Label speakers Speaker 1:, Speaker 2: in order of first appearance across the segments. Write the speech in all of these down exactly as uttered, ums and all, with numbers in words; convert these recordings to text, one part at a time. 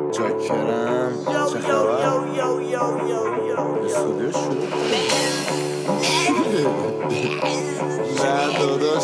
Speaker 1: چاکرم. چه خبر؟ استودیو شروع نه داداش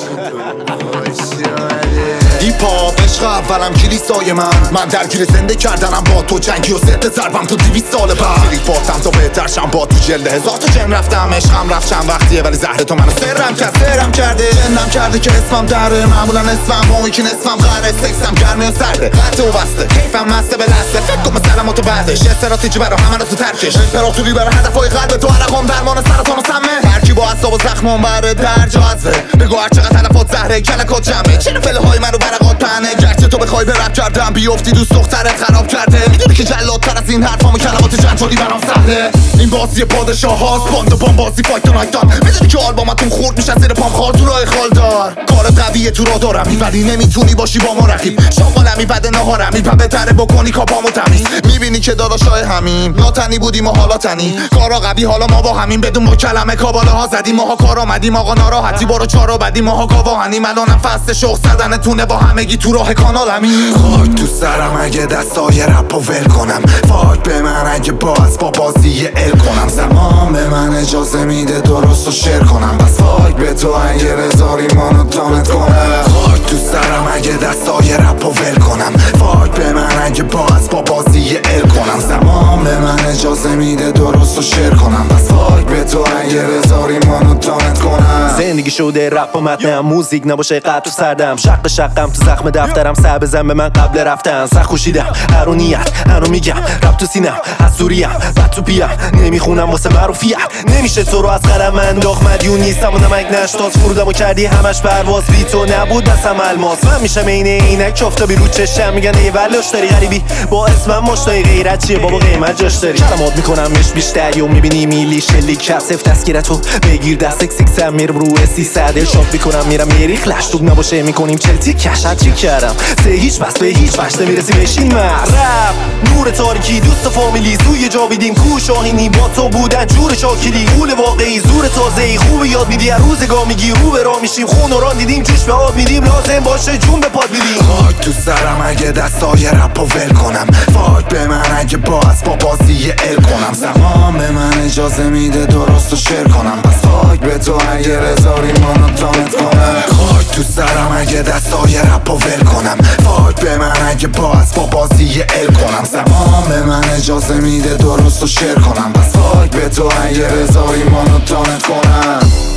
Speaker 2: هیپ هاپ عشق اولم کلیسای من من درگیر زنده کردنم با تو جنگی و ضد ضربم تو دویست سال بعد کلیک باتم تا بهتر شم با تو جلد هزار تا جن رفتم عشقم رفت چند وقتیه ولی زهر تو منو سرم کرد سرم کرده جنم کرده که اسمم دره معمولا اسمم با یکی اسمم قره سکسم گرمه و سرده قطع و بسته کیفم مسته به دسته فکر کن مثلا تو بعدش استراتژی برا همه رو تو ترکش امپراتوری برا هدفای قلب تو عرقام درمان سرطان و سمه هرکی با اعصاب و زخمم بره در جاذبه بگو هر چقدر تلفات زهره کلکات جمعه چرا فلهای منو برقات پنه گرچه تو بخوای به رپ کردم بیفتی دوست دخترت خراب کرده میدونی که جلادتر از این حرفام و کلمات جنجالی برام سهله این بازی پادشاه هاست باند و بام بازی فایت و نایتان میدونی که آلبومتون خورد میشن زیر پام خال تو راه خالدار کارت قویه تو را دارم ولی نمیتونی باشی با ما رقیب شامالمی بده نهارمی پا بهتره بکنی کاپامو تمیز میبینی که داداشای همیم ناتنی بودیم و حالا تنی کارا قوی حالا ما با همین بدون با کلمه کابالاها زدیم ماها کار آمدیم آقا ناراحتی برو چارا بدی ماها گواهنیم الانم فست شوق زدنتونه با همگی تو راه کانالمی خاک تو سرم اگه دستای رپو ول کنم فاک به من اگه باز با بازی ال کنم زمان به من اجازه میده درست و شعر کنم بس فاک به تو اگه رضا ریمانو دانت کنم خاک تو سرم اگه دستای رپو ول کنم فاک به من اگه باز با بازی ال کنم زمان به من اجازه میده درست و شعر کنم بس فاک به تو اگه رضا ریمانو دانت کنم
Speaker 3: زندگی شده رپ و متنم موزیک نباشه قطع و سردم شق شقم تو زخم دفترم سر بزن به من قبل رفتن سخت خوشیدم هرو نیت هرو میگم رپ تو سینم حضوریم بد تو پیم نمیخونم واسه معروفیت نمیشه تو رو از قلم انداخت مدیون نیستم و نمک نشتاز فرودم و کردی همش پرواز بی تو نبود دستم الماس من میشم عین عینک چافتابی رو چشم میگن ای ولاش داری غریبی با اسمم مشتای غیرت چیه بابا قیمت جاش داری کلمات میکنمش بیشتر یو میبینی میلی شلیک کسف تسکیرتو بگیر دست سکسم میرم رو سیصد شات میکنم میرم میری خلش توب نباشه میکنیم چلتی کش چی کردم سه هیچ بس به هیچ وقت نمیرسی بشین مرد رپ نور تاریکی دوست فامیلی سوی جا بیدیم کو شاهینی با تو بودن جور شاکلی قول واقعی زور تازه‌ای خوب یاد میدی هر روزگار میگی رو به راه میشیم خون و ران دیدیم جوش به آب میدیم لازم باشه جون به پاد میدیم
Speaker 2: خاک تو سرم اگه دستای رپو ول کنم فاک به من اگه باز با بازی ال کنم زمان به من اجازه میده درست و شعر کنم بس فاک به تو اگه رضا ریمانو دانت کنم خاک تو سرم اگه دستای رپو ول کنم فاک به من اگه باز با بازی ال کنم زمان به من اجازه میده درست و شعر کنم بس فاک به تو اگه رضا ریمانو دانت کنم